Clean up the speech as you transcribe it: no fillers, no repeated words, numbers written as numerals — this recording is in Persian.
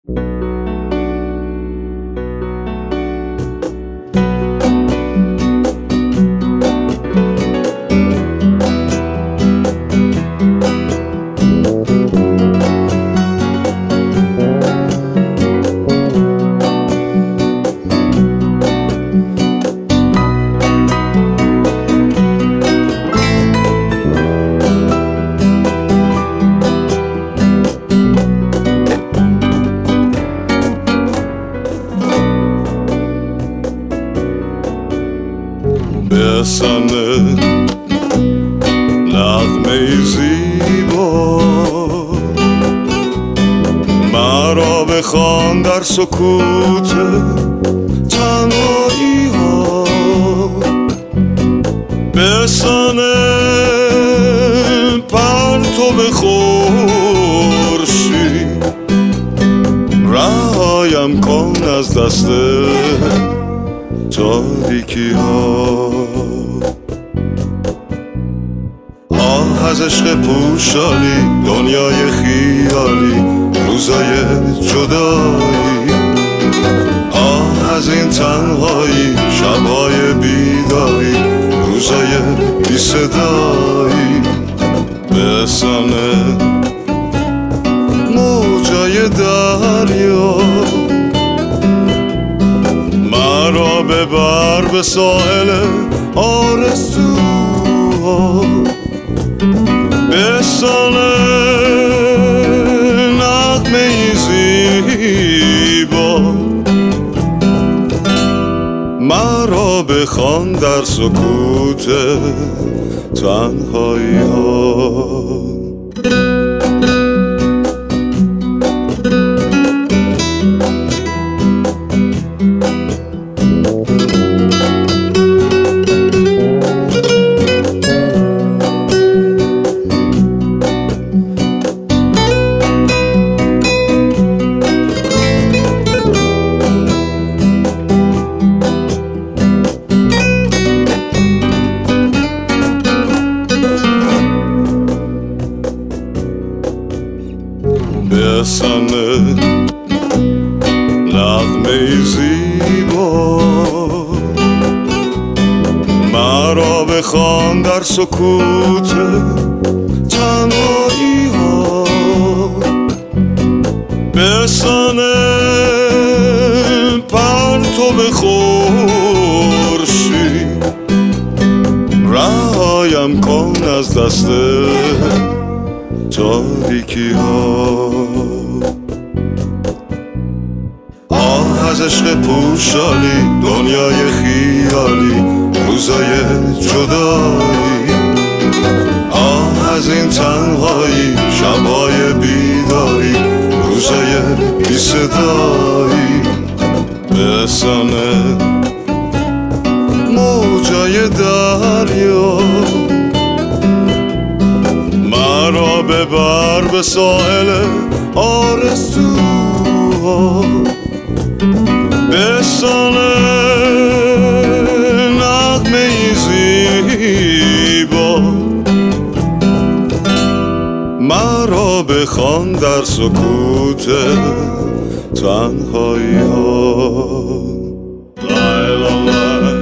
بسنه نغمه زیبا مرا بخوان در سکوت تنهایی ها. بسنه پرتو خورشید رهایم کن از دست تاریکی ها. آه از عشق پوشالی، دنیای خیالی، روزای جدایی. آه از این تنهایی، شبهای بیداری، روزای بی صدایی. بسنه موجای دریا مرا ببر به ساحل آرزوها. بسنه نغمه زیبا مرا بخوان در سکوت تنهایی ها. بسنه نغمه زیبا مرا بخوان در سکوت تنهایی ها. بسنه پرتو خورشید رهایم کن از دست تاریکی ها. آه از عشق پوشالی، دنیای خیالی، روزای جدایی. آه از این تنهایی، شبهای بیداری، روزای بی صدایی. بسنه موجای دریا مرا ببر به ساحل آرزوها. بسنه نغمه زیبا مرا بخوان در سکوت تنهایی ها. لا لا لا